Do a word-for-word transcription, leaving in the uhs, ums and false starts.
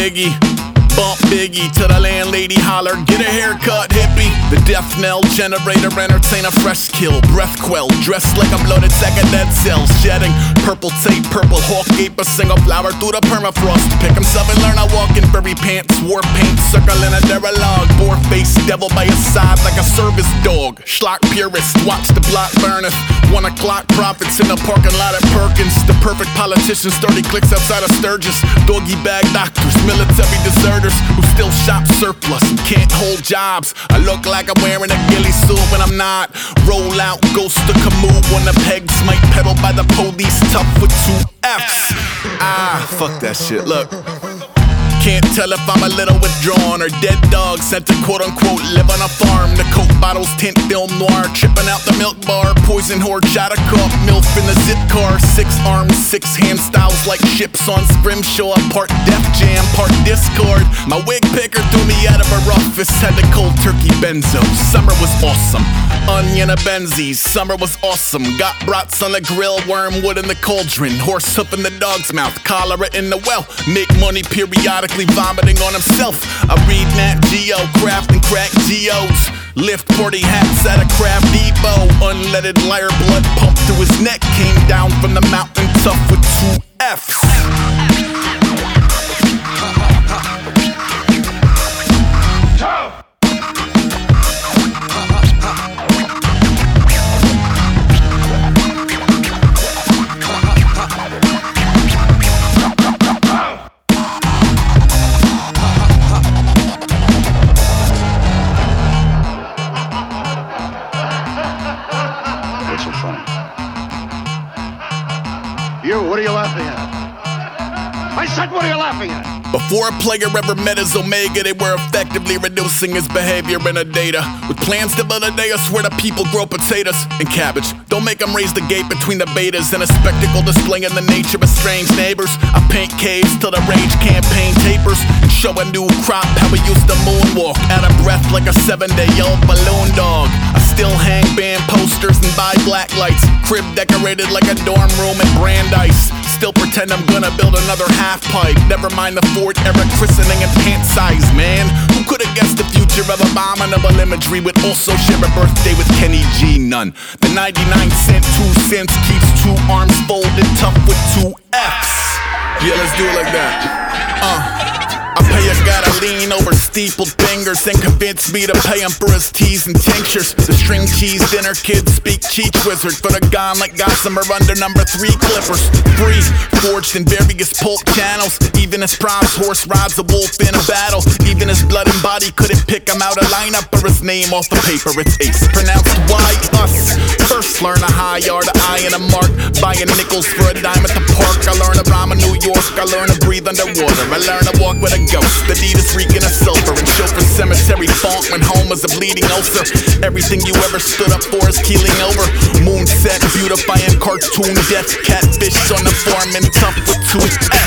Iggy. Bump Biggie to the landlady, holler, get a haircut, hippie. The death knell generator, entertain a fresh kill. Breath quell, dressed like a bloated sack of dead cells. Shedding purple tape, purple hawk gape, a single flower through the permafrost. Pick himself and learn how walk in furry pants. War paint, circling a deralogue. Boar face, devil by his side like a service dog. Schlock purist, watch the block burneth. One o'clock profits in the parking lot at Perkins. The perfect politicians, thirty clicks outside of Sturgis. Doggy bag doctors, military deserters who still shop surplus and can't hold jobs. I look like I'm wearing a ghillie suit when I'm not. Roll out, ghost to Camus when the pegs might pedal by the police, tough with two F's. Ah, fuck that shit, look. Can't tell if I'm a little withdrawn or dead dog sent to quote-unquote live on a farm. The Coke bottles tint film noir, tripping out the milk bar. Poison horde, shot a cup, milf in the zip car. Six arms, six hand styles like ships on Scrimshaw. Part Def Jam, part Discord. My wig picker threw me out of a office. Had the cold turkey benzo. Summer was awesome. Onion a Benzies, summer was awesome. Got brats on the grill, wormwood in the cauldron. Horse hoof in the dog's mouth, cholera in the well. Make money periodically. Vomiting on himself. I read Nat Geo, craft and crack geodes. Lift party hats at a craft depot. Unleaded liar blood pumped through his neck. Came down from the mountain tough with two F's. You, what are you laughing at? I said, what are you laughing at? Before a player ever met his Omega, they were effectively reducing his behavior in a data. With plans to build a day, I swear the people grow potatoes and cabbage. Don't make them raise the gate between the betas and a spectacle displaying the nature of strange neighbors. I paint caves till the rage campaign tapers and show a new crop how we used to moonwalk. Out of breath like a seven-day-old balloon dog. I still hang band posters and buy black lights. Crib decorated like a dorm room at Brandeis. Still pretend I'm gonna build another half pipe. Never mind the Ford era christening and pant size, man. Who could've guessed the future of abominable imagery would also share a birthday with Kenny G? None. The ninety-nine cent two cents keeps two arms folded tough with two F's. Yeah, let's do it like that. Uh. I pay a guy to lean over steepled fingers and convince me to pay him for his teas and tinctures. The string cheese dinner kids speak cheech wizard, but a gone like Gossamer under number three clippers. Free, forged in various pulp channels. Even his proms horse rides a wolf in a battle. Even his blood and body couldn't pick him out a lineup or his name off the paper. It's Ace, pronounced Y us. First learn a high R, the I and a mark. Buying nickels for a dime at the park. I learn to rhyme in New York. I learn to breathe underwater. I learn to walk with a ghost. Adidas reeking of sulfur and chauffeur cemetery font when home was a bleeding ulcer. Everything you ever stood up for is keeling over. Moonset beautifying cartoon death. Catfish on the farm and tough with two